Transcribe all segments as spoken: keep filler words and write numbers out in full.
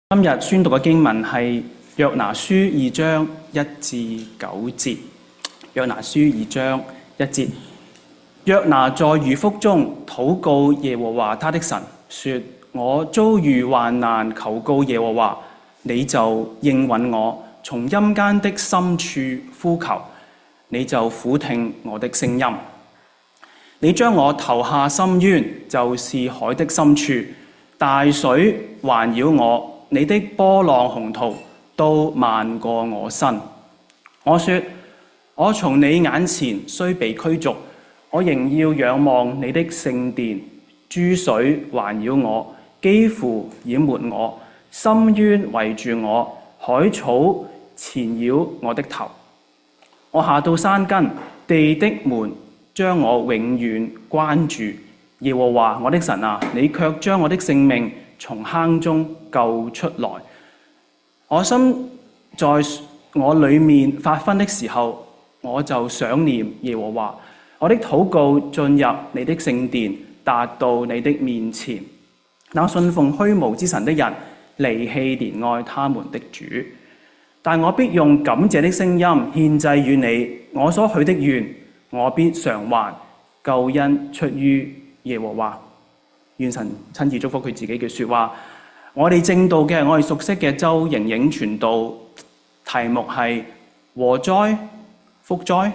今日宣讀嘅經文係約拿書二章一至九節。約拿書二章一節，約拿在魚腹中禱告耶和華他的神，說：我遭遇患難，求告耶和華，你就應允我；從陰間的深處呼求，你就俯聽我的聲音。你將我投下深淵，就是海的深處，大水環繞我。你的波浪洪濤都漫過我身。我說：我從你眼前雖被驅逐，我仍要仰望你的聖殿。諸水環繞我，幾乎淹沒我；深淵圍住我，海草纏繞我的頭。我下到山根，地的門將我永遠關住。耶和華我的神啊，你卻將我的性命從坑中救出來。我心在我裏面發昏的時候，我就想念耶和華。我的禱告進入你的聖殿，達到你的面前。那信奉虛無之神的人，離棄憐愛他們的主。但我必用感謝的聲音獻祭與你，我所許的願，我必償還。救恩出於耶和華。願神親自祝福佢自己嘅說話。我哋正道嘅，我哋熟悉嘅周瑩瑩傳道，題目係禍哉福哉。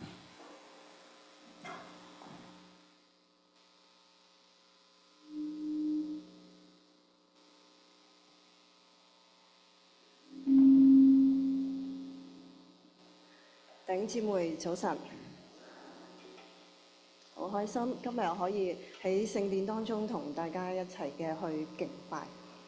弟兄姊妹早晨，好開心今日可以喺聖殿當中同大家一齊嘅去敬拜。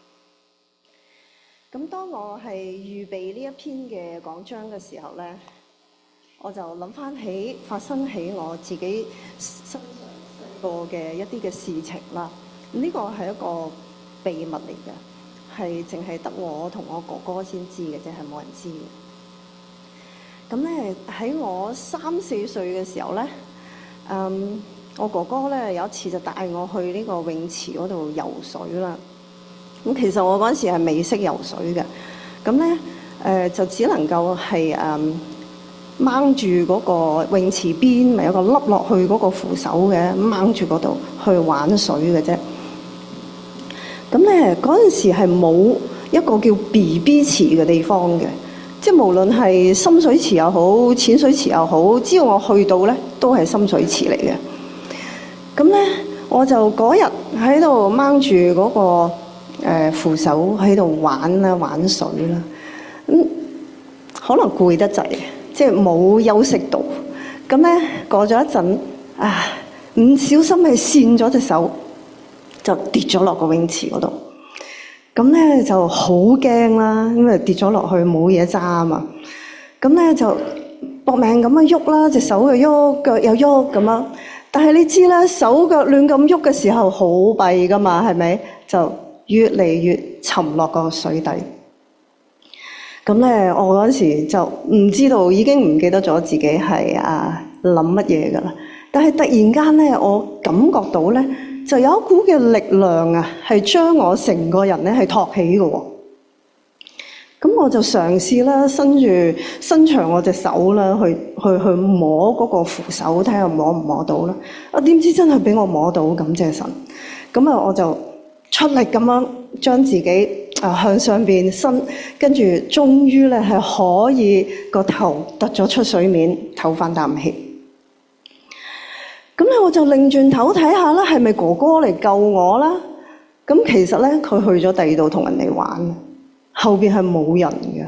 咁當我係預備呢一篇嘅講章嘅時候呢，我就諗翻起發生喺我自己身上過嘅一啲嘅事情啦。呢個係一個秘密嚟嘅，係淨係得我同我哥哥先知嘅啫，係冇人知嘅。咁咧喺我三四歲嘅時候咧，嗯，我哥哥咧有一次就帶我去呢個泳池嗰度游水啦。咁其實我嗰陣時係未識游水嘅，咁咧誒就只能夠係誒掹住嗰個泳池邊，咪有個凹落去嗰個扶手嘅，掹住嗰度去玩水嘅啫。咁咧嗰陣時係冇一個叫 B B 池嘅地方嘅。即係無論係深水池又好，淺水池又好，只要我去到咧，都係深水池嚟嘅。咁咧，我就嗰日喺度掹住嗰個、呃、扶手喺度玩啦，玩水啦。咁、嗯、可能攰得滯，即係冇休息到。咁咧過咗一陣，啊唔小心係跣咗隻手，就跌咗落個泳池嗰度。咁咧就好驚啦，因為跌咗落去冇嘢揸啊嘛。咁咧就搏命咁樣喐啦，隻手又喐，腳又喐咁樣。但係你知啦，手腳亂咁喐嘅時候好弊噶嘛，係咪？就越嚟越沉落個水底。咁咧，我嗰時就唔知道，已經唔記得咗自己係啊諗乜嘢噶啦。但係突然間咧，我感覺到咧，就有一股嘅力量啊，係將我成個人咧係托起嘅喎。咁我就嘗試啦，伸住伸長我隻手啦，去去去摸嗰個扶手，睇下摸唔摸到啦。啊，點知真係俾我摸到，感謝神。咁啊，我就出力咁樣將自己啊向上邊伸，跟住終於咧係可以個頭突咗出水面，唞翻啖氣。咁咧我就擰轉頭睇下啦，係咪哥哥嚟救我啦？咁其實咧，佢去咗第二度同人哋玩，後邊係冇人嘅。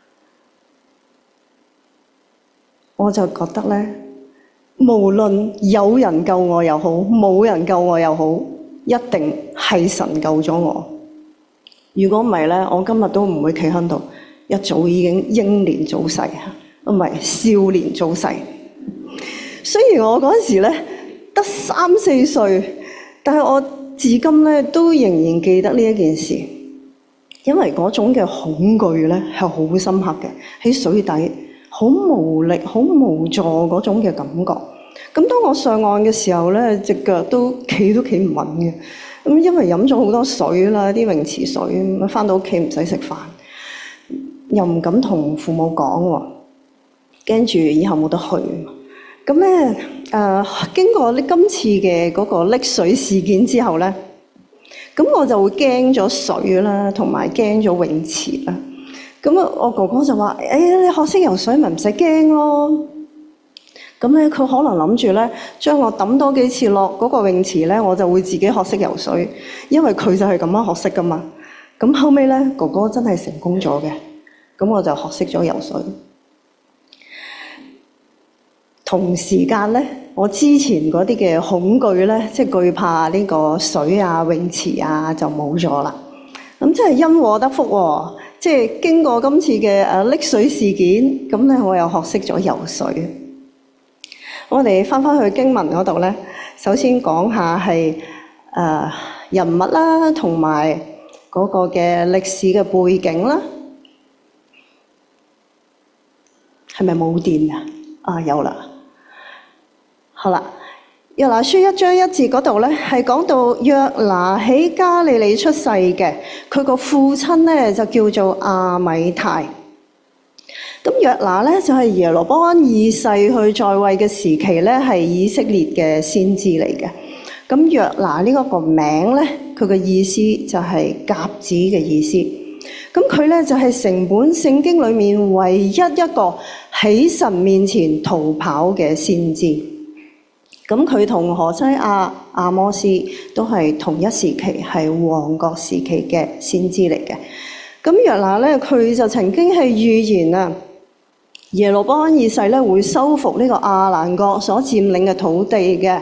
我就覺得咧，無論有人救我又好，冇人救我又好，一定係神救咗我。如果唔係咧，我今日都唔會企喺度，一早已經英年早逝，唔係少年早逝。雖然我嗰時咧得三四歲，但係我至今咧都仍然記得呢一件事，因為嗰種嘅恐懼咧係好深刻嘅，喺水底好無力、好無助嗰種嘅感覺。咁當我上岸嘅時候咧，隻腳都企都企唔穩嘅， 咁因為飲咗好多水啦，啲泳池水，咁返到屋企唔使食飯，又唔敢同父母講喎，驚住以後冇得去。咁咧誒，經過呢今次嘅嗰個溺水事件之後咧，咁我就會驚咗水啦，同埋驚咗泳池啦。咁啊，我哥哥就話：誒、哎，你學識游水咪唔使驚咯。咁咧，佢可能諗住咧，將我抌多幾次落嗰個泳池咧，我就會自己學識游水，因為佢就係咁樣學識噶嘛。咁後尾咧，哥哥真係成功咗嘅，咁我就學識咗游水。同時間咧，我之前嗰啲嘅恐懼咧，即係懼怕呢個水啊、泳池啊，就冇咗啦。咁真係因禍得福喎！即係經過今次嘅誒溺水事件，咁咧我又學識咗游水。我哋翻返去經文嗰度咧，首先講下係誒人物啦，同埋嗰個嘅歷史嘅背景啦。係咪冇電啊？啊，有啦。好啦，約拿書一章一節嗰度咧，係講到約拿喺加利利出世嘅，佢個父親咧就叫做亞米太。咁約拿咧就係耶羅波安二世去在位嘅時期咧，係以色列嘅先知嚟嘅。咁約拿呢個個名咧，佢嘅意思就係鴿子嘅意思。咁佢咧就係成本聖經裏面唯一一個喺神面前逃跑嘅先知。咁佢同何西阿、阿摩斯都係同一時期，係王國時期嘅先知嚟嘅。咁約拿咧，佢就曾經係預言啊，耶羅波安二世咧會收復呢個亞蘭國所佔領嘅土地嘅，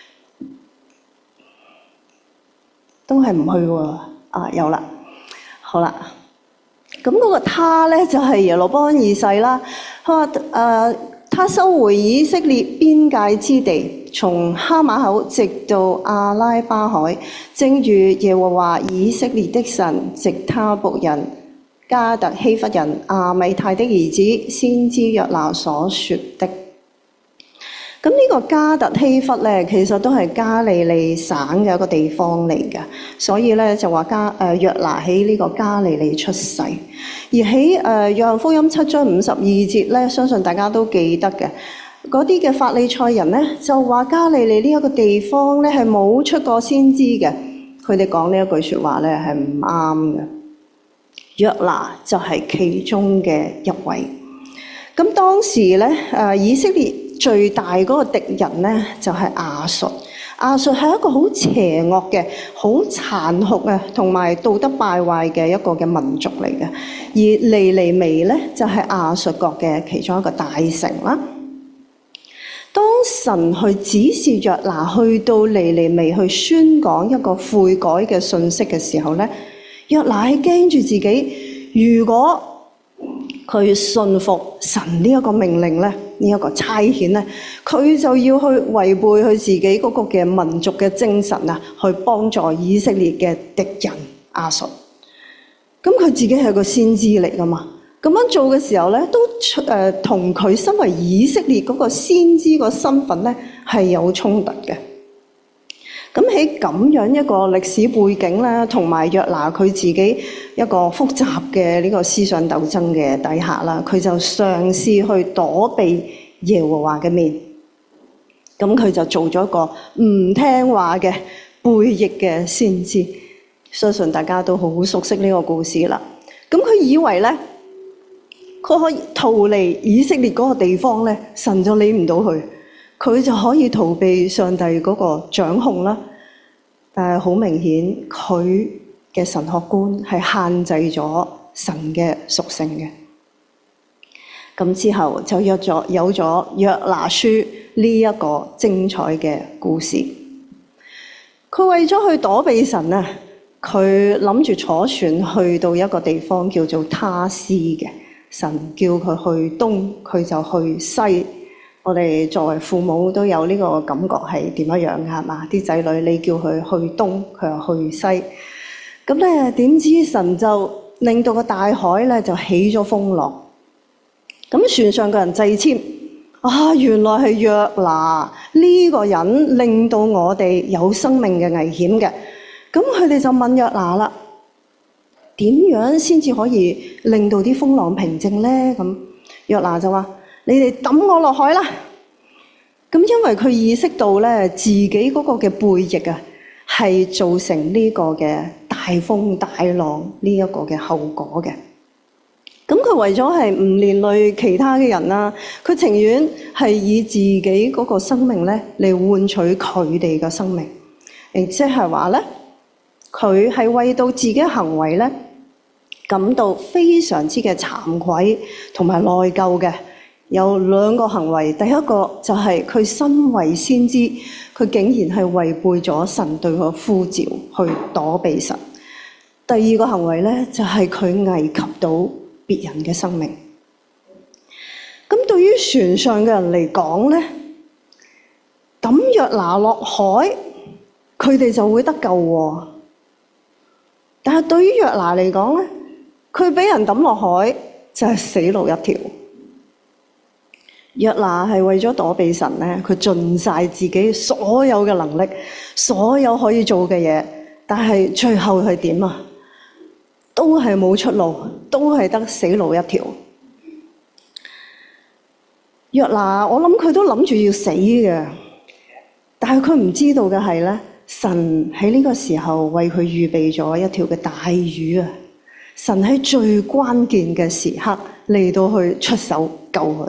都係唔去喎。啊，有啦，好啦，咁嗰個他咧就係耶羅波安二世啦。佢話誒，他收回以色列邊界之地，從哈馬口直到阿拉巴海，正如耶和華以色列的神藉他僕人加特希弗人亞米太的兒子先知約拿所說的。咁呢個加特希弗咧，其實都係加利利省嘅一個地方嚟嘅，所以咧就話加誒約拿喺呢個加利利出世。而喺誒約翰福音七章五十二節咧，相信大家都記得嘅，嗰啲嘅法利賽人咧就話加利利呢一個地方咧係冇出過先知嘅，佢哋講呢一句説話咧係唔啱嘅。約拿就係其中嘅一位。咁當時咧誒以色列最大嗰個敵人咧就係亞述。亞述係一個好邪惡嘅、好殘酷啊，同埋道德敗壞嘅一個嘅民族嚟嘅。而尼尼微咧就係亞述國嘅其中一個大城啦。當神去指示約拿去到尼尼微去宣講一個悔改嘅信息嘅時候咧，約拿係驚住自己，如果佢信服神呢一個命令咧，呢一個差遣咧，佢就要去違背佢自己嗰個嘅民族嘅精神啊，去幫助以色列嘅敵人亞述。咁佢自己係個先知嚟噶嘛？咁樣做嘅時候咧，都誒同佢身為以色列嗰個先知個身份咧係有衝突嘅。咁喺咁樣一個歷史背景咧，同埋約拿佢自己一個複雜嘅呢個思想鬥爭嘅底下啦，佢就嘗試去躲避耶和華嘅面。咁佢就做咗一個唔聽話嘅背逆嘅先知。相信大家都好熟悉呢個故事啦。咁佢以為咧，佢可以逃離以色列嗰個地方咧，神就理唔到佢。佢就可以逃避上帝嗰個掌控啦，但係好明顯佢嘅神學觀係限制咗神嘅屬性嘅。咁之後就約咗有咗約拿書呢一個精彩嘅故事。佢為咗去躲避神啊，佢諗住坐船去到一個地方叫做他施嘅。神叫佢去東，佢就去西。我哋作為父母都有呢個感覺係點樣樣嘅係嘛？啲仔女你叫佢去東，佢又去西。咁咧點知神就令到個大海咧就起咗風浪。咁船上嘅人掣籤啊，原來係約拿呢個人令到我哋有生命嘅危險嘅。 咁佢哋就問約拿啦，點樣先至可以令到啲風浪平靜呢？咁約拿就話：你哋抌我落海啦！咁因為佢意識到咧，自己嗰個嘅背逆啊，係造成呢個嘅大風大浪呢一個嘅後果嘅。咁佢為咗係唔連累其他嘅人啦，佢情願係以自己嗰個生命咧嚟換取佢哋嘅生命，亦即係話咧，佢係為到自己嘅行為咧感到非常之嘅慚愧同埋內疚嘅。有兩個行為，第一個就係佢身為先知，佢竟然係違背咗神對佢嘅呼召，去躲避神。第二個行為咧，就係佢危及到別人嘅生命。咁對於船上嘅人嚟講咧，抌約拿落海，佢哋就會得救喎。但係對於約拿嚟講咧，佢俾人抌落海就係死路一條。約拿係為咗躲避神咧，佢盡晒自己所有嘅能力，所有可以做嘅嘢，但係最後係點啊？都係冇出路，都係得死路一條。約拿，我諗佢都諗住要死嘅，但係佢唔知道嘅係咧，神喺呢個時候為佢預備咗一條嘅大魚啊！神喺最關鍵嘅時刻嚟到去出手救佢。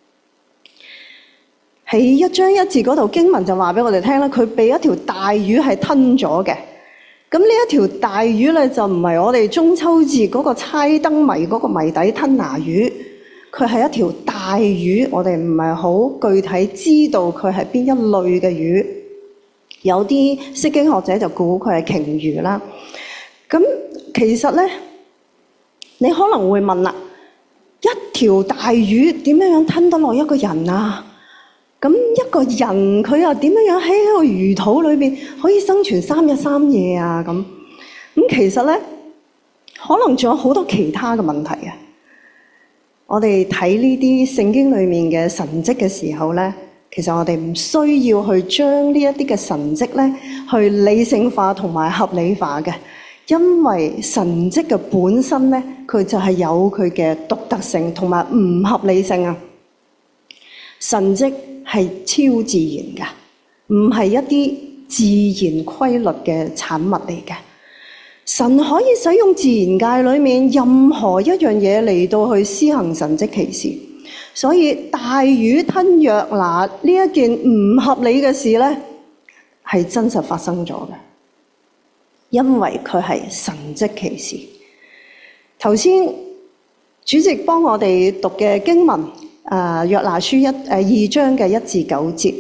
喺一章一字嗰度經文就話俾我哋聽啦，佢被一條大魚係吞咗嘅。咁呢一條大魚咧就唔係我哋中秋節嗰個猜燈謎嗰個謎底吞拿魚，佢係一條大魚，我哋唔係好具體知道佢係邊一類嘅魚。有啲釋經學者就估佢係鯨魚啦。咁其實咧，你可能會問啦，一條大魚點樣樣吞得落一個人啊？咁一個人佢又點樣樣喺個魚肚裏邊可以生存三日三夜啊？咁咁其實咧，可能仲有好多其他嘅問題啊！我哋睇呢啲聖經裏面嘅神蹟嘅時候咧，其實我哋唔需要去將呢一啲嘅神蹟咧去理性化同埋合理化嘅，因為神蹟嘅本身咧，佢就係有佢嘅獨特性同埋唔合理性啊！神蹟係超自然嘅，唔係一啲自然規律嘅產物嚟嘅。神可以使用自然界裏面任何一樣嘢嚟到去施行神蹟奇事，所以大魚吞約拿呢一件唔合理嘅事咧，係真實發生咗嘅，因為佢係神蹟奇事。頭先主席幫我哋讀嘅經文。啊，約拿書一誒二章嘅一至九節，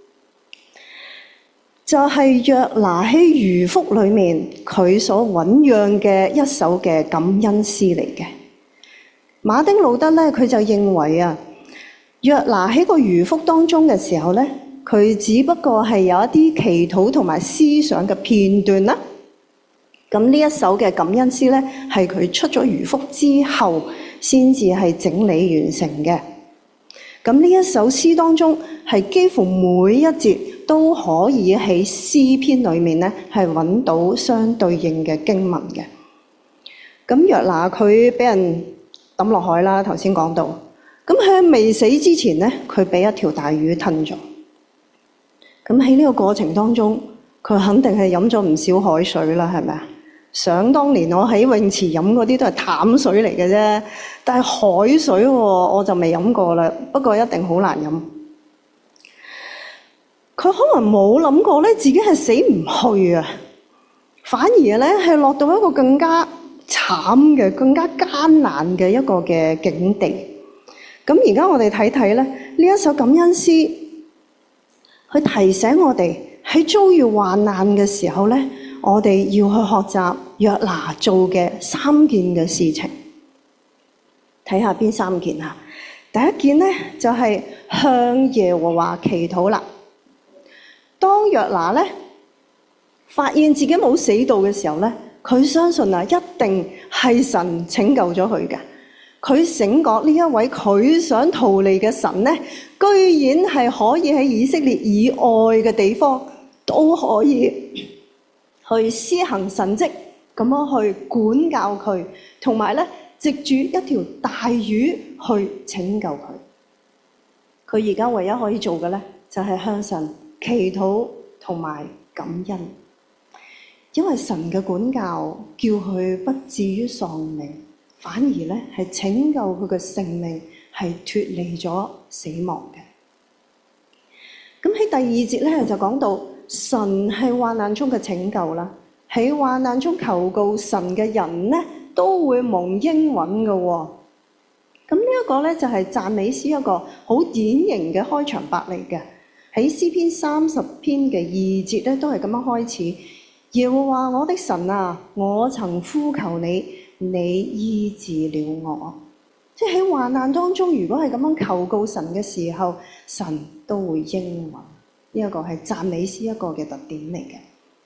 就係、是、約拿喺魚腹裏面佢所醞釀嘅一首嘅感恩詩嚟嘅。馬丁路德咧，佢就認為啊，約拿喺個魚腹當中嘅時候咧，佢只不過係有一啲祈禱同埋思想嘅片段啦。咁呢一首嘅感恩詩咧，係佢出咗魚腹之後先至係整理完成嘅。咁呢一首詩當中，係幾乎每一節都可以喺詩篇裏面咧，係揾到相對應嘅經文嘅。咁約拿佢俾人抌落海啦，頭先講到。咁喺未死之前咧，佢俾一條大魚吞咗。咁喺呢個過程當中，佢肯定係飲咗唔少海水啦，係咪啊？想當年我喺泳池飲嗰啲都係淡水嚟嘅啫，但係海水喎，我就未飲過啦。不過一定好難飲。佢可能冇諗過咧，自己係死唔去啊，反而咧係落到一個更加慘嘅、更加艱難嘅一個嘅境地。咁而家我哋睇睇咧，呢一首感恩詩，佢提醒我哋喺遭遇患難嘅時候咧，我哋要去學習約拿做嘅三件嘅事情，睇下邊三件啊？第一件咧就係向耶和華祈禱啦。當約拿咧發現自己冇死到嘅時候咧，佢相信啊，一定係神拯救咗佢嘅。佢醒覺呢一位佢想逃離嘅神咧，居然係可以喺以色列以外嘅地方都可以去施行神蹟，咁樣去管教佢，同埋咧藉住一條大魚去拯救佢。佢而家唯一可以做嘅咧，就係向神祈禱同埋感恩，因為神嘅管教叫佢不至於喪命，反而咧係拯救佢嘅性命，係脫離咗死亡嘅。咁喺第二節咧就講到神係患難中嘅拯救啦，喺患難中求告神嘅人咧都會蒙應允嘅喎。咁呢一個咧就係讚美詩一個好典型嘅開場白嚟嘅。喺詩篇三十篇嘅二節咧都係咁樣開始。耶和華我的神啊，我曾呼求你，你醫治了我。即係喺患難當中，如果係咁樣求告神嘅時候，神都會應允。呢一個係讚美詩一個嘅特點嚟嘅。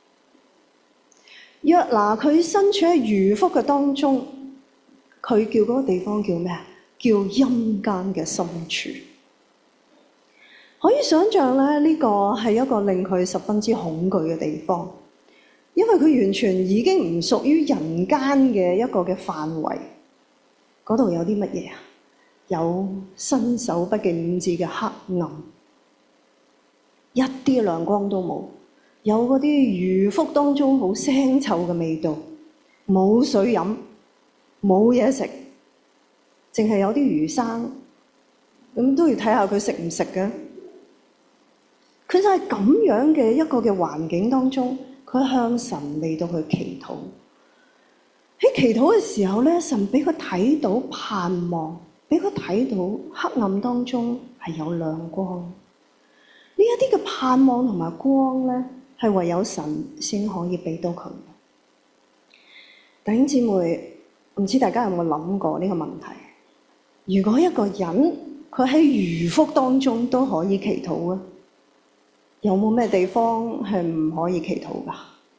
約拿佢身處喺魚腹嘅當中，佢叫嗰個地方叫咩啊？叫陰間嘅深處。可以想象咧，呢個係一個令佢十分之恐懼嘅地方，因為佢完全已經唔屬於人間嘅一個嘅範圍。嗰度有啲乜嘢啊？有伸手不見五指嘅黑暗，一啲亮光都冇。有嗰啲魚腹當中好腥臭嘅味道，冇水飲，冇嘢食。淨係有啲魚生，咁都要睇下佢食唔食嘅。佢就係咁樣嘅一個嘅環境當中，佢向神嚟到去祈禱。喺祈禱嘅時候咧，神俾佢睇到盼望，俾佢睇到黑暗當中係有亮光。呢一啲嘅盼望同埋光咧，係唯有神先可以俾到佢。弟兄姊妹，唔知大家有冇諗過呢個問題？如果一個人佢喺魚腹當中都可以祈禱啊，有冇咩地方係唔可以祈禱㗎？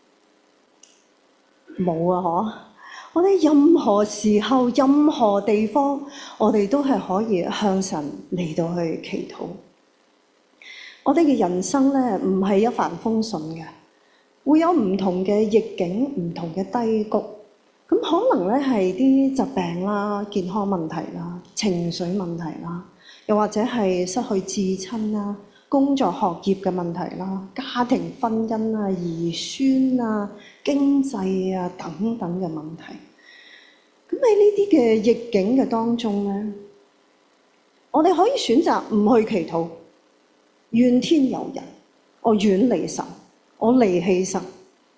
冇啊！嗬，我哋任何時候、任何地方，我哋都係可以向神嚟到去祈禱。我哋嘅人生咧，唔係一帆風順嘅，會有唔同嘅逆境、唔同嘅低谷。咁可能咧係啲疾病啦、健康問題啦、情緒問題啦，又或者係失去至親啦、工作學業嘅問題啦、家庭婚姻啊、兒孫啊、經濟啊等等嘅問題。咁喺呢啲嘅逆境嘅當中咧，我哋可以選擇唔去祈禱，怨天尤人，我遠離神，我離棄神。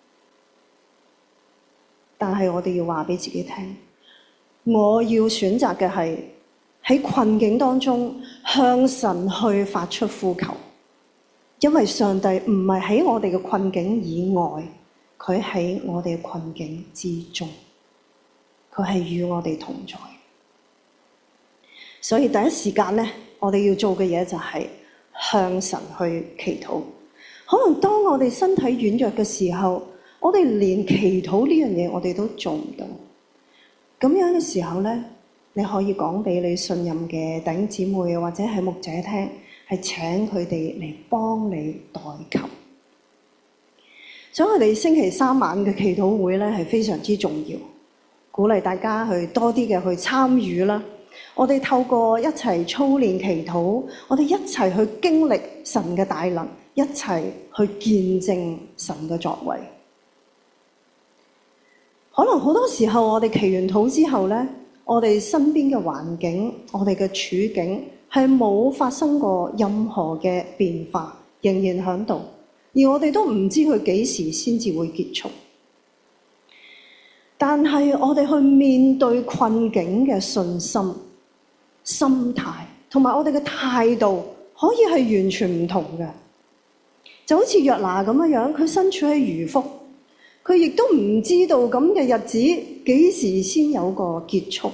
但係我哋要話俾自己聽，我要選擇嘅係喺困境當中向神去發出呼求，因為上帝唔係喺我哋嘅困境以外，佢喺我哋嘅困境之中，佢係與我哋同在。所以第一時間咧，我哋要做嘅嘢就係向神去祈禱。可能當我哋身體軟弱嘅時候，我哋連祈禱呢樣嘢我哋都做唔到。咁樣嘅時候咧，你可以講俾你信任嘅弟兄姊妹或者係牧者聽，係請佢哋嚟幫你代求。所以我哋星期三晚嘅祈禱會咧係非常之重要，鼓勵大家去多啲嘅去參與啦。我哋透過一齊操練祈禱，我哋一齊去經歷神嘅大能，一齊去見證神嘅作為。可能好多時候我哋祈完禱之後咧，我哋身邊嘅環境，我哋嘅處境係冇發生過任何嘅變化，仍然喺度，而我哋都唔知佢幾時先至會結束。但係我哋去面對困境嘅信心、心態同埋我哋嘅態度，可以係完全唔同嘅。就好似約拿咁樣，佢身處喺魚腹。佢亦都唔知道咁嘅日子幾時先有個結束，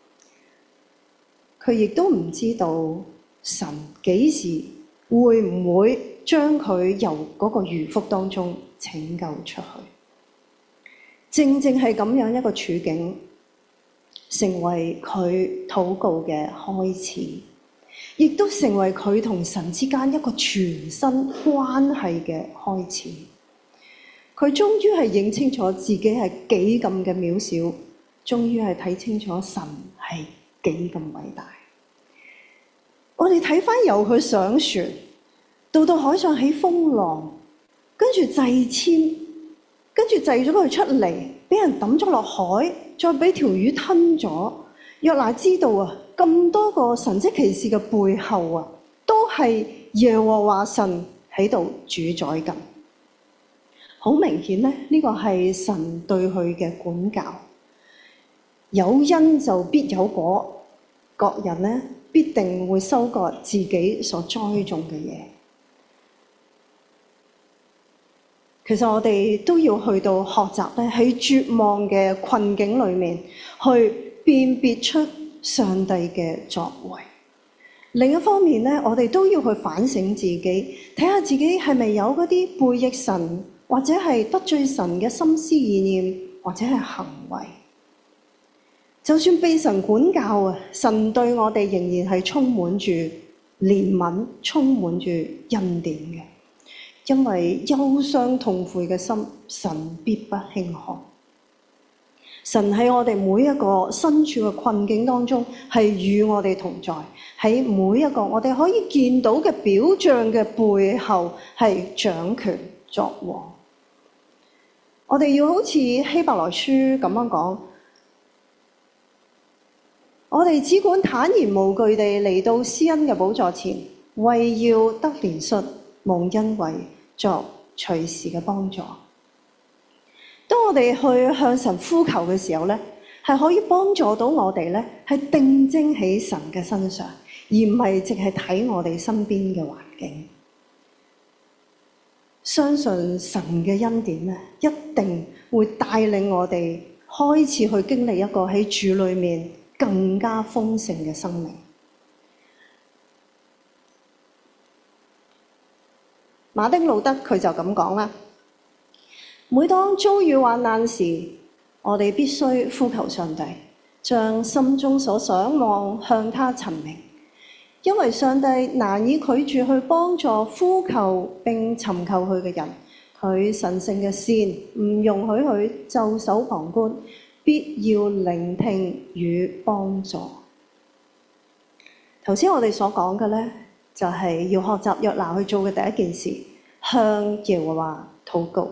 佢亦都唔知道神幾時會唔會將佢由嗰個魚腹當中拯救出去。正正係咁樣一個處境，成為佢禱告嘅開始，亦都成為佢同神之間一個全新關係嘅開始。佢佢終於係認清楚自己係幾咁嘅渺小，終於係睇清楚神係幾咁偉大。我哋睇返由佢上船到到海上起風浪，跟住祭籤，跟住祭咗佢出嚟，俾人抌咗落海，再俾條魚吞咗。約拿知道啊，咁多個神蹟奇事嘅背後啊，都係耶和華神喺度主宰緊。好明顯咧，呢個係神對佢嘅管教。有因就必有果，各人咧必定會收割自己所栽種嘅嘢。其實我哋都要去到學習咧，喺絕望嘅困境裏面去辨別出上帝嘅作為。另一方面咧，我哋都要去反省自己，睇下自己係咪有嗰啲背逆神或者係得罪神嘅心思意念或者係行為。就算被神管教啊，神對我哋仍然係充滿住憐憫，充滿住恩典嘅。因為憂傷痛悔嘅心，神必不輕看。神喺我哋每一個身處嘅困境當中，係與我哋同在。喺每一個我哋可以見到嘅表象嘅背後，係掌權作王。我哋要好似希伯來書咁樣講，我哋只管坦然無懼地嚟到施恩嘅寶座前，為要得憐恤，蒙恩惠，作隨時嘅幫助。當我哋去向神呼求嘅時候咧，係可以幫助到我哋咧，係定睛喺神嘅身上，而唔係淨係睇我哋身邊嘅環境。相信神嘅恩典咧，一定會帶領我哋開始去經歷一個喺主裏面更加豐盛嘅生命。馬丁路德佢就咁講啦：每當遭遇患難時，我哋必須呼求上帝，將心中所想望向他陳明，因為上帝難以拒絕去幫助呼求並尋求佢嘅人。佢神聖嘅善唔容許佢袖手旁觀，必要聆聽與幫助。頭先我哋所講嘅咧，就係要學習約拿去做嘅第一件事，向耶和華禱告。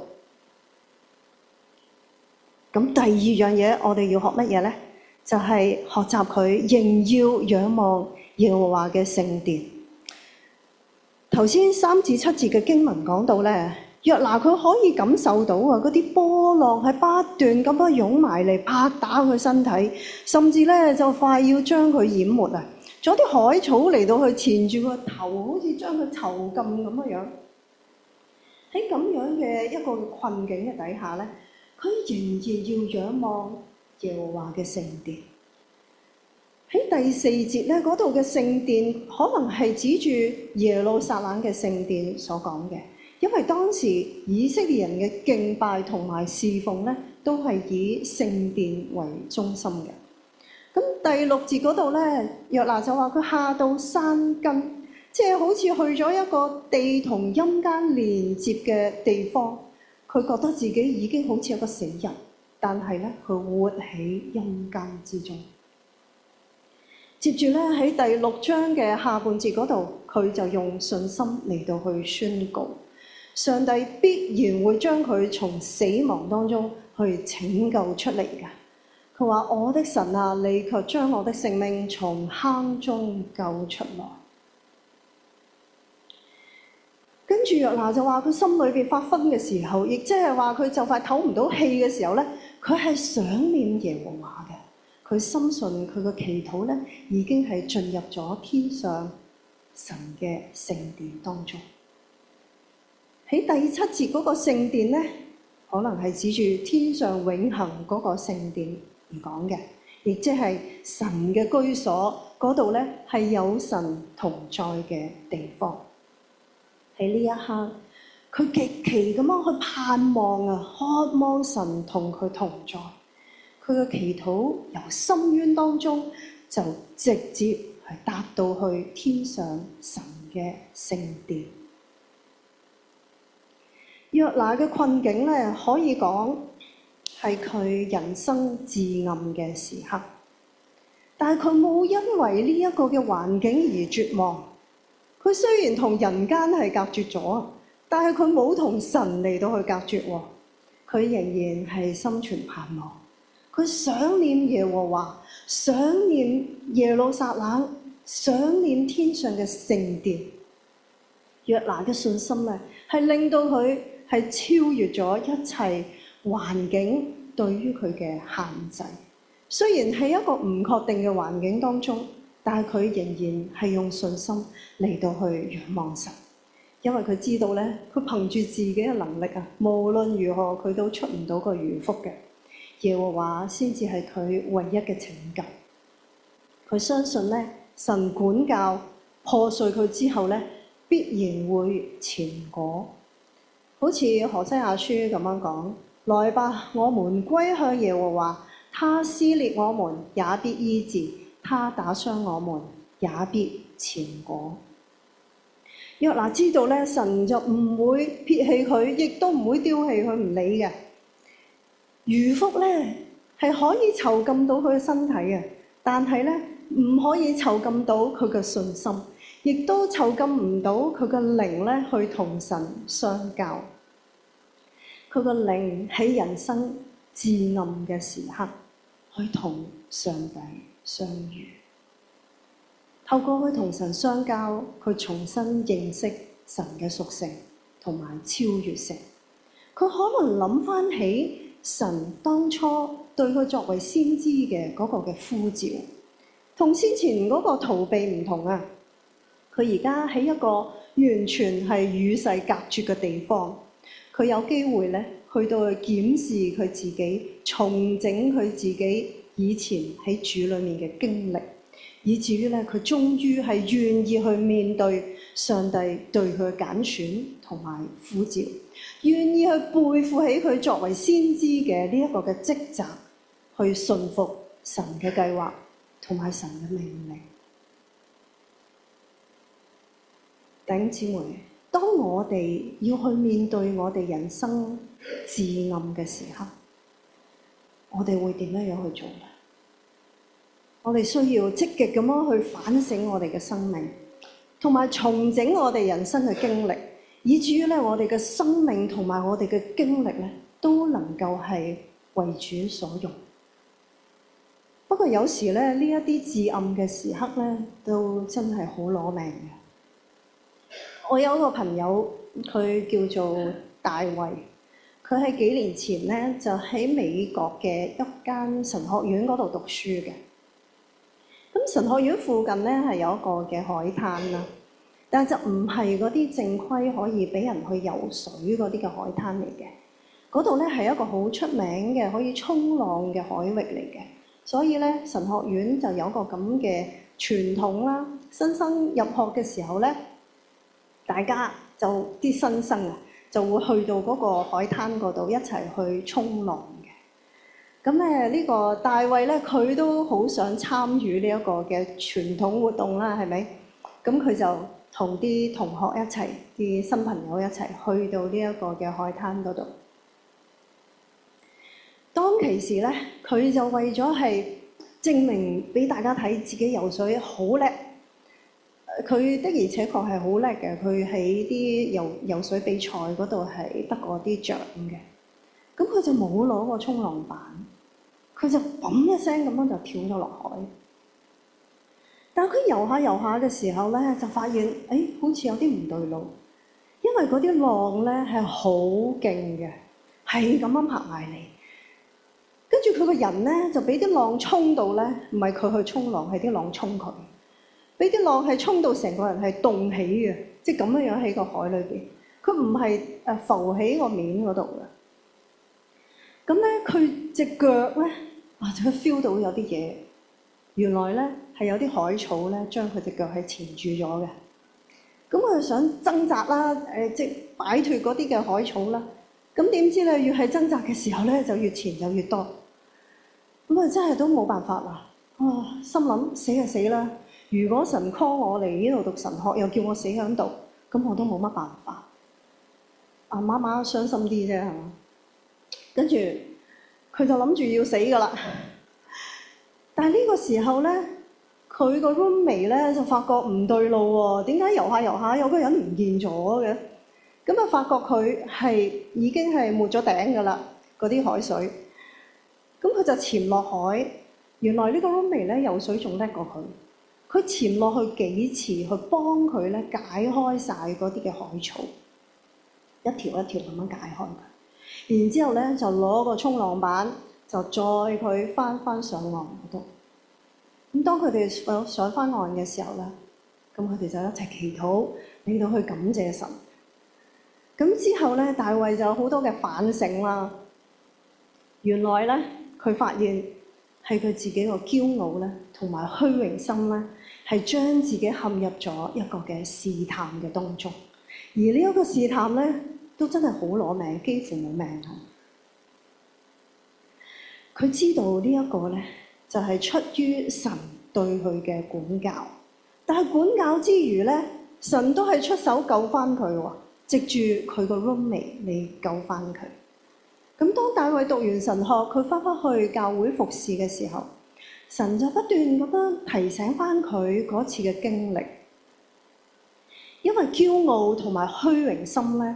咁第二樣嘢，我哋要學乜嘢咧？就係學習佢仍要仰望耶和華嘅聖殿。頭先三至七節嘅經文講到咧，約拿佢可以感受到啊，嗰啲波浪係不斷咁樣湧埋嚟拍打佢身體，甚至咧就快要將佢淹沒啊！仲有啲海草嚟到去纏住個頭，好似將佢囚禁咁嘅樣。喺咁樣嘅一個困境嘅底下咧，佢仍然要仰望耶和華嘅聖殿。喺第四節咧，嗰度嘅聖殿可能係指住耶路撒冷嘅聖殿所講嘅，因為當時以色列人嘅敬拜同埋侍奉咧，都係以聖殿為中心嘅。咁第六節嗰度咧，約拿就話佢下到山根，即係好似去咗一個地同陰間連接嘅地方。佢覺得自己已經好似一個死人，但係咧佢活喺陰間之中。接住咧喺第六章嘅下半節嗰度，佢就用信心嚟到去宣告，上帝必然會將佢從死亡當中去拯救出嚟嘅。佢話：我的神啊，你卻將我的性命從坑中救出來。跟住約拿就話佢心裏邊發昏嘅時候，亦即係話佢就快唞唔到氣嘅時候咧，佢係想念耶和華嘅。佢深信佢嘅祈禱咧已經係進入咗天上神嘅聖殿當中。喺第七節嗰個聖殿咧，可能係指住天上永恆嗰個聖殿而講嘅，亦即係神嘅居所嗰度咧，係有神同在嘅地方。喺呢一刻，佢極其咁樣去盼望啊，渴望神同佢同在。佢嘅祈禱由深淵當中就直接係達到去天上神嘅聖殿。 約拿嘅困境咧，可以講係佢人生至暗嘅時刻，但係佢冇因為呢一個嘅環境而絕望。佢雖然同人間係隔絕咗，但係佢冇同神嚟到去隔絕喎。佢仍然係心存盼望，佢想念耶和華，想念耶路撒冷，想念天上嘅聖殿。約拿嘅信心咧，係令到佢係超越咗一切環境對於佢嘅限制。雖然係一個唔確定嘅環境當中，但係佢仍然係用信心嚟到去仰望神，因為佢知道咧，佢憑住自己嘅能力啊，無論如何佢都出唔到個魚腹嘅。耶和華先至係佢唯一嘅拯救。佢相信咧，神管教破碎佢之後咧，必然會前果。好似何西阿書咁樣講：來吧，我們歸向耶和華，他撕裂我們，也必醫治；他打傷我們，也必前果。約拿知道咧，神就唔會撇棄佢，亦都唔會丟棄佢唔理嘅。魚腹咧係可以囚禁到佢嘅身體嘅，但係咧唔可以囚禁到佢嘅信心，亦都囚禁唔到佢嘅靈咧去同神相交。佢個靈喺人生至暗嘅時刻去同上帝相遇，透過佢同神相交，佢重新認識神嘅屬性同埋超越性。佢可能諗翻起神當初對佢作為先知嘅嗰個嘅呼召，同先前嗰個逃避唔同啊！佢而家喺一個完全係與世隔絕嘅地方，佢有機會咧去到去檢視佢自己，重整佢自己以前喺主裡面嘅經歷，以至於咧佢終於係願意去面對上帝對佢嘅揀選同埋呼召，願意去背負起佢作為先知嘅呢一個嘅職責，去順服神嘅計劃同埋神嘅命令。弟兄姊妹，當我哋要去面對我哋人生至暗嘅時刻，我哋會點樣樣去做呢？我哋需要積極咁樣去反省我哋嘅生命，同埋重整我哋人生嘅經歷，以至於咧我哋嘅生命同埋我哋嘅經歷咧都能夠係為主所用。不過有時咧呢一啲至暗嘅時刻咧，都真係好攞命嘅。我有一個朋友，佢叫做大衛，佢喺幾年前咧就喺美國嘅一間神學院嗰度讀書嘅。咁神學院附近咧係有一個嘅海灘啦，但係就唔係嗰啲正規可以俾人去游水嗰啲嘅海灘嚟嘅。嗰度咧係一個好出名嘅可以衝浪嘅海域嚟嘅，所以咧神學院就有個咁嘅傳統啦。新生入學嘅時候咧，大家就啲新生啊就會去到嗰個海灘嗰度一齊去衝浪嘅。咁咧呢個大衛咧，佢都好想參與呢一個嘅傳統活動啦，係咪？咁佢就同啲同學一齊，啲新朋友一齊去到呢一個嘅海灘嗰度。當其時咧，佢就為咗係證明俾大家睇自己游水好叻，佢的而且確係好叻嘅。佢喺啲游游水比賽嗰度係得過啲獎嘅。咁佢就冇攞個衝浪板，佢就砰一聲咁樣就跳咗落海。但係佢游下游下嘅時候咧，就發現誒、哎、好似有啲唔對路，因為嗰啲浪咧係好勁嘅，係咁樣拍埋嚟。跟住佢個人咧就俾啲浪衝到咧，唔係佢去衝浪，係啲浪衝佢。俾啲浪係衝到成個人係凍起嘅，即係咁樣樣喺個海裏邊。佢唔係誒浮喺個面嗰度嘅。咁咧，佢隻腳咧，啊，就 feel 到有啲嘢。原來咧係有啲海草咧，將佢隻腳係纏住咗嘅。咁佢就想掙扎啦，誒，即係擺脫嗰啲嘅海草啦。咁點知咧，越係掙扎嘅時候咧，就越纏就越多。咁啊，真係都冇辦法啦。啊，心諗死就死啦！如果神 call 我嚟呢度讀神學，又叫我死喺度，咁我都冇乜辦法。 啊媽媽傷心啲啫，係嘛？跟住佢就諗住要死㗎啦。但係呢個時候咧，佢個 roommate 咧就發覺唔對路喎，點解遊下遊下有個人唔見咗嘅？咁啊發覺佢係已經係沒咗頂㗎啦，嗰啲海水。咁佢就潛落海，原來呢個 roommate 咧游水仲叻過佢。佢潛落去幾次去幫佢咧解開晒嗰啲嘅海草，一條一條咁樣解開佢。然之後咧就攞個衝浪板就載佢翻翻上岸嗰度。咁當佢哋上上翻岸嘅時候咧，咁佢哋就一齊祈禱，嚟到去感謝神。咁之後咧，大衛就有好多嘅反省啦。原來咧，佢發現係佢自己個驕傲咧，同埋虛榮心咧，係將自己陷入咗一個嘅試探嘅當中。而呢一個試探咧，都真係好攞命，幾乎冇命。佢知道呢一個咧，就係出於神對佢嘅管教。但係管教之餘咧，神都係出手救翻佢喎，藉住佢個 roommate 嚟救翻佢。咁當大衛讀完神學，佢翻返去教會服侍嘅時候，神就不斷咁樣提醒翻佢嗰次嘅經歷。因為驕傲同埋虛榮心咧，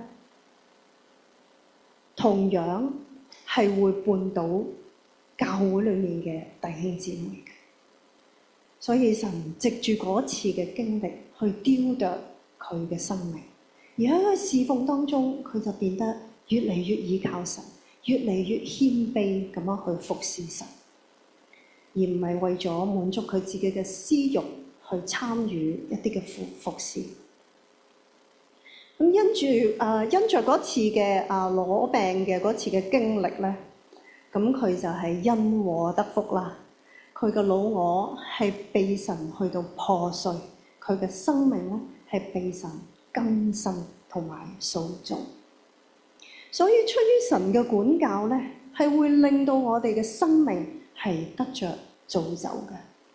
同樣係會絆倒教會裏面嘅弟兄姊妹嘅。所以神藉住嗰次嘅經歷去雕琢佢嘅生命，而喺佢侍奉當中，佢就變得越嚟越倚靠神，越嚟越謙卑咁樣去服侍神，而唔係為咗滿足佢自己嘅私欲去參與一啲嘅服服侍。咁因住誒因着嗰次嘅啊攞病嘅嗰次嘅經歷咧，咁佢就係因禍得福啦。佢嘅老我係被神去到破碎，佢嘅生命咧係被神更新同埋塑造。所以出於神嘅管教咧，係會令到我哋嘅生命係得着造就嘅。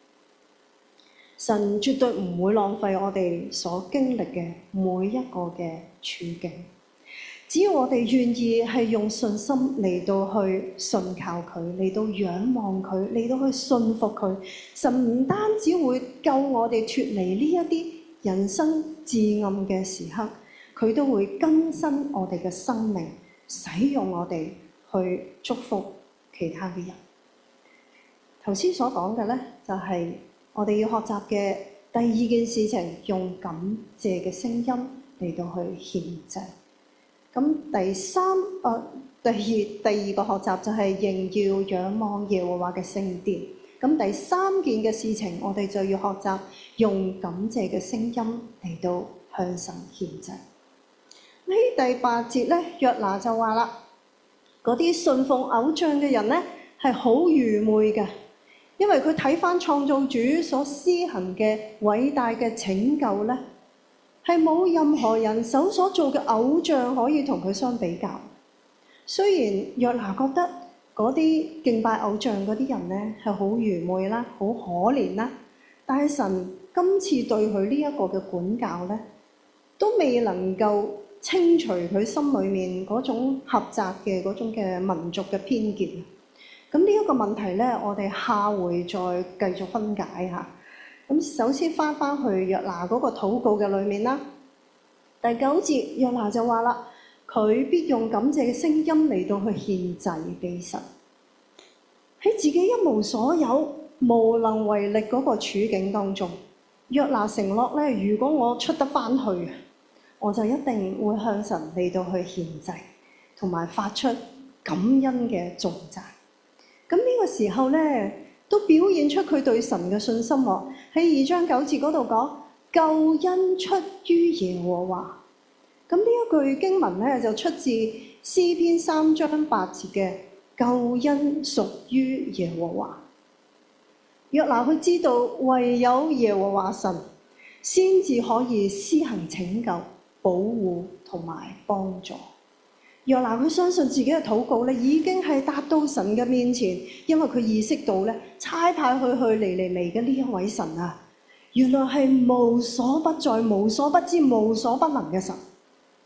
神絕對唔會浪費我哋所經歷嘅每一個嘅處境，只要我哋願意係用信心嚟到去信靠佢，嚟到仰望佢，嚟到去信服佢，神唔單止會救我哋脫離呢一啲人生至暗嘅時刻，佢都會更新我哋嘅生命，使用我哋去祝福其他嘅人。頭先所講嘅咧，就係我哋要學習嘅第二件事情，用感謝嘅聲音嚟到去獻祭。咁第三，誒、呃、第二第二個學習就係仍要仰望耶和華嘅聖殿。咁第三件嘅事情，我哋就要學習用感謝嘅聲音嚟到向神獻祭。喺第八節咧，約拿就話啦，嗰啲信奉偶像嘅人咧係好愚昧嘅，因為佢睇返創造主所施行嘅偉大嘅拯救咧，係冇任何人手所做嘅偶像可以同佢相比較。雖然約拿覺得嗰啲敬拜偶像嗰啲人咧係好愚昧啦，好可憐啦，但係神今次對佢呢一個嘅管教咧，都未能夠清除佢心裏面嗰種狹窄嘅嗰種嘅民族嘅偏見。咁呢一個問題咧，我哋下回再繼續分解下。咁首先翻翻去約拿嗰個禱告嘅裏面啦，第九節約拿就話啦，佢必用感謝嘅聲音嚟到去獻祭俾神。喺自己一無所有、無能為力嗰個處境當中，約拿承諾咧，如果我出得翻去，我就一定會向神嚟到去獻祭，同埋發出感恩嘅頌讚。咁呢個時候咧，都表現出佢對神嘅信心喎。喺二章九節嗰度講，救恩出於耶和華。咁呢一句經文咧，就出自詩篇三章八節嘅救恩屬於耶和華。約拿佢知道，唯有耶和華神先至可以施行拯救、保護同埋幫助。約拿佢相信自己嘅禱告咧，已經係達到神嘅面前，因為佢意識到咧，差派佢去尼尼微嘅呢一位神啊，原來係無所不在、無所不知、無所不能嘅神。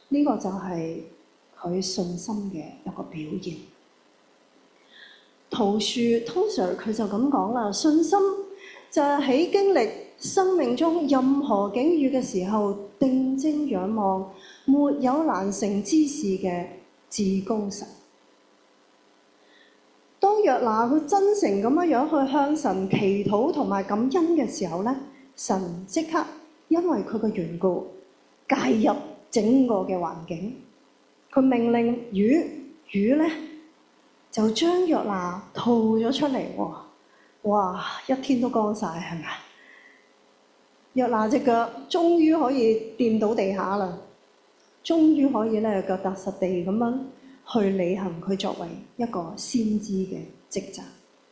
呢、個就係佢信心嘅一個表現。陶樹 Tozer 佢就咁講啦，信心就係喺經歷生命中任何境遇嘅時候，定睛仰望沒有難成之事嘅至高神。當約拿佢真誠咁樣樣去向神祈禱同埋感恩嘅時候咧，神即刻因為佢嘅緣故介入整個嘅環境，佢命令魚，魚咧就將約拿吐咗出嚟喎。哇！一天都乾晒，係咪？約拿隻腳終於可以掂到地下啦，終於可以咧腳踏實地咁樣去履行佢作為一個先知嘅職責。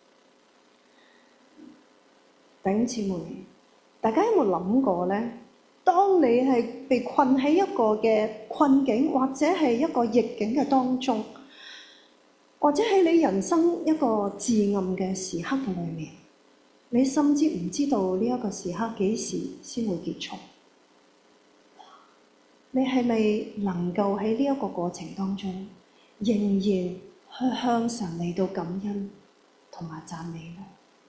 弟兄姊妹，大家有冇諗過咧？當你係被困喺一個嘅困境，或者係一個逆境嘅當中，或者喺你人生一個至暗嘅時刻嘅裏面，你甚至唔知道呢一個時刻幾時先會結束。你係咪能夠喺呢一個過程當中，仍然去向神嚟到感恩同埋讚美呢？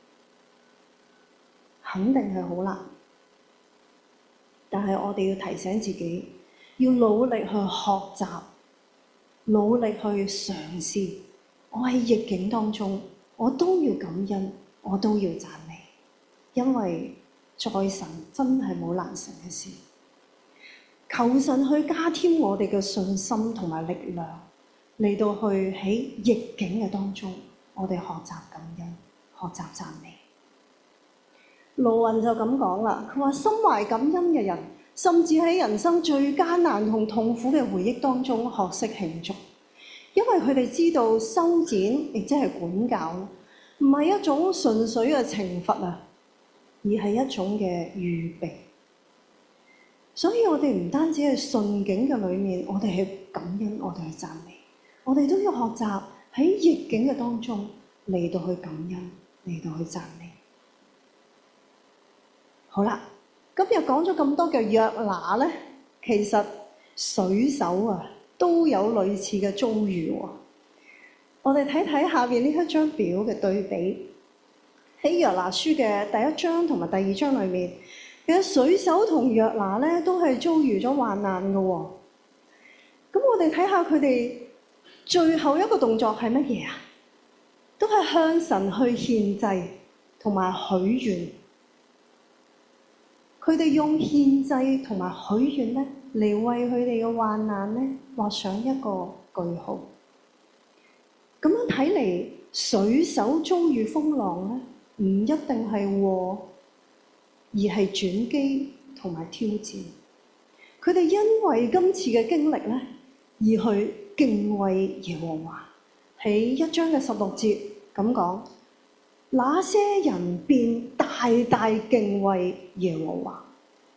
肯定係好難，但係我哋要提醒自己，要努力去學習，努力去嘗試。我喺逆境當中，我都要感恩，我都要讚美，因為在神真係冇難成嘅事。求神去加添我哋嘅信心同埋力量，嚟到去喺逆境嘅當中，我哋學習感恩，學習讚美。盧雲就咁講啦，佢話心懷感恩嘅人，甚至喺人生最艱難同痛苦嘅回憶當中學識慶祝，因為佢哋知道修剪亦即係管教，唔係一種純粹嘅懲罰啊，而係一種嘅預備。所以我哋唔單止係順境嘅裏面，我哋去感恩，我哋去讚美，我哋都要學習喺逆境嘅當中嚟到去感恩，嚟到去讚美。好啦，今日講咗咁多嘅約拿咧，其實水手啊都有類似嘅遭遇喎。我哋睇睇下邊呢一張表嘅對比，喺約拿書嘅第一章同埋第二章裏面，其實水手同約拿咧都係遭遇咗患難嘅喎。咁我哋睇下佢哋最後一個動作係乜嘢啊？都係向神去獻祭同埋許願。佢哋用獻祭同埋許願咧，嚟為佢哋嘅患難咧畫上一個句號。咁樣睇嚟，水手遭遇風浪咧，唔一定係禍，而係轉機同埋挑戰。佢哋因為今次嘅經歷咧，而去敬畏耶和華。喺一章嘅十六節咁講，那些人便大大敬畏耶和華。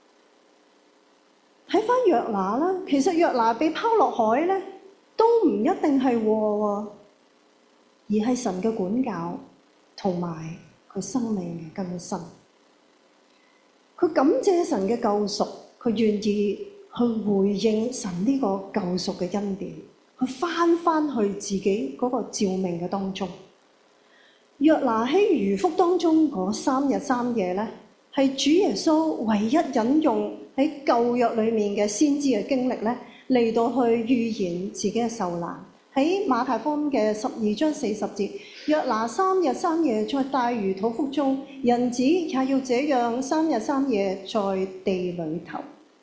睇返約拿啦，其實約拿被拋落海咧，都唔一定係禍喎，而係神嘅管教同埋佢生命嘅更新。佢感謝神嘅救贖，佢願意去回應神呢個救贖嘅恩典，去返返去自己嗰個召命嘅當中。約拿喺魚腹當中嗰三日三夜咧，係主耶穌唯一引用喺舊約裏面嘅先知嘅經歷咧，嚟到去預言自己嘅受難。喺馬太福音嘅十二章四十節，約拿三日三夜在大魚肚腹中，人子也要這樣三日三夜在地裏頭。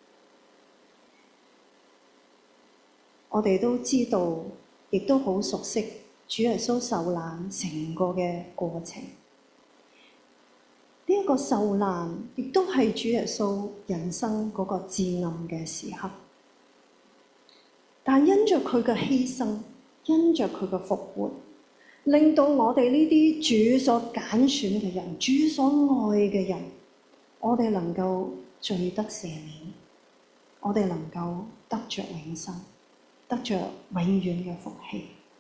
我哋都知道，亦都好熟悉主耶穌受難成個嘅過程。呢、這、一個受難亦都係主耶穌人生嗰個至暗嘅時刻，但因着佢嘅犧牲，因着佢嘅復活，令到我哋呢啲主所揀選嘅人，主所愛嘅人，我哋能夠罪得赦免，我哋能夠得着永生，得着永遠嘅福氣。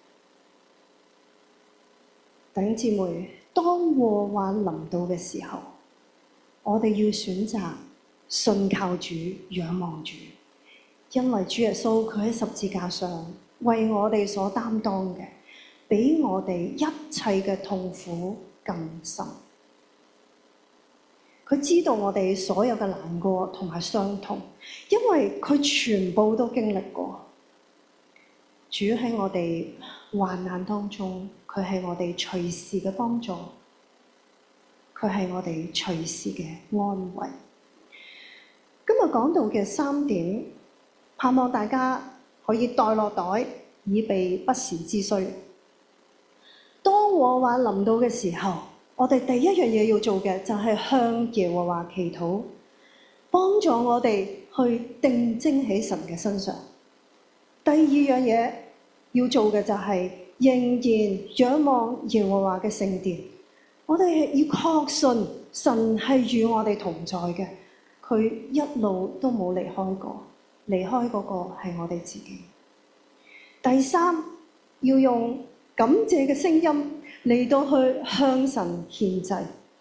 弟兄姊妹，當禍患臨到嘅時候，我哋要選擇信靠主、仰望主， 因為主耶穌佢喺十字架上為我哋所擔當嘅，比我哋一切嘅痛苦更深。佢知道我哋所有嘅難過同埋傷痛，因為佢全部都經歷過。主喺我哋患難當中，佢係我哋隨時嘅幫助，佢係我哋隨時嘅安慰。今日講到嘅三點，盼望大家可以袋落袋，以備不時之需。當禍患臨到嘅時候，我哋第一樣嘢要做嘅就係向耶和華祈禱，幫助我哋去定睛喺神嘅身上。第二樣嘢要做嘅就係仍然仰望耶和華嘅聖殿。我哋要確信神係與我哋同在嘅，佢一路都冇離開過，離開嗰個係我哋自己。第三，要用感謝嘅聲音嚟到去向神獻祭。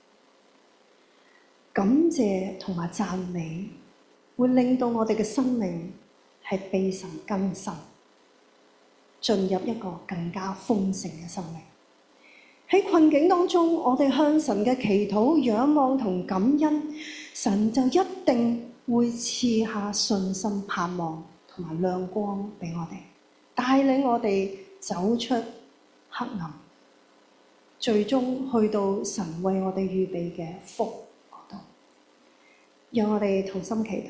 感謝同埋讚美會令到我哋嘅生命係被神更新，進入一個更加豐盛嘅生命。喺困境當中，我哋向神嘅祈禱、仰望同感恩，神就一定會賜下信心、盼望同埋亮光俾我哋，帶領我哋走出黑暗，最終去到神為我哋預備嘅福嗰度。讓我哋同心祈禱。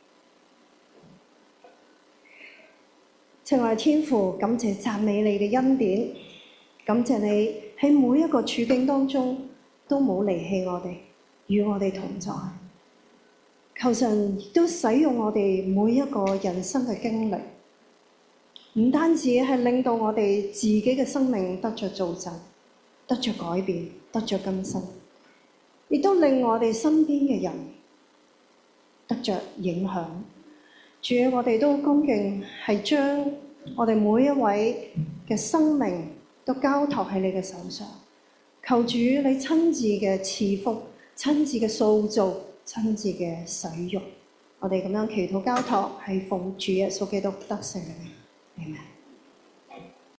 親愛天父，感謝讚美你嘅恩典，感謝你喺每一個處境當中都冇離棄我哋，與我哋同在。求神亦都使用我哋每一個人生嘅經歷，唔單止係令到我哋自己嘅生命得着造就，得着改變，得着更新，亦都令我哋身邊嘅人得着影響。主，我哋都恭敬係將我哋每一位嘅生命都交託喺你嘅手上，求主你親自嘅賜福，親自嘅塑造，親自嘅使用。我哋咁樣祈禱交託，係奉主耶穌基督得勝嘅名。Amen。